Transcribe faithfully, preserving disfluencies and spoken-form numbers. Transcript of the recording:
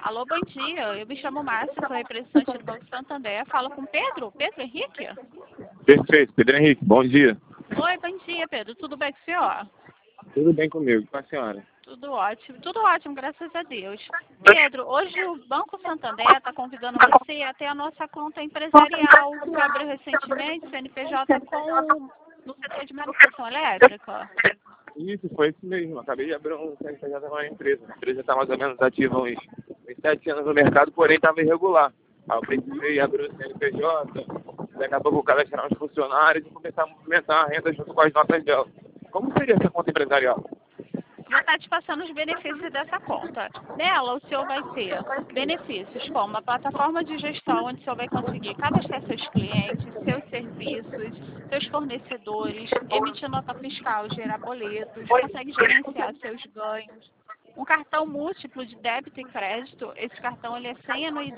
Alô, bom dia. Eu me chamo Márcia, sou representante do Banco Santander. Falo com Pedro? Pedro Henrique? Perfeito, Pedro Henrique, bom dia. Oi, bom dia, Pedro. Tudo bem com o senhor? Tudo bem comigo, com a senhora? Tudo ótimo. Tudo ótimo, graças a Deus. Pedro, hoje o Banco Santander está convidando você a ter a nossa conta empresarial que abriu recentemente, C N P J, com, no setor de manutenção elétrica. Isso, foi isso mesmo. Acabei de abrir um C N P J na empresa. A empresa está mais ou menos ativa há uns, uns sete anos no mercado, porém estava irregular. Aí eu precisei abrir o C N P J, daqui a pouco cadastrar uns funcionários e começar a movimentar a renda junto com as notas dela. Como seria essa conta empresarial? Vou estar te passando os benefícios dessa conta. Nela, o senhor vai ter benefícios como uma plataforma de gestão, onde o senhor vai conseguir cadastrar seus clientes, seus serviços, seus fornecedores, emitir nota fiscal, gerar boletos, consegue gerenciar seus ganhos. Um cartão múltiplo de débito e crédito. Esse cartão ele é sem anuidade.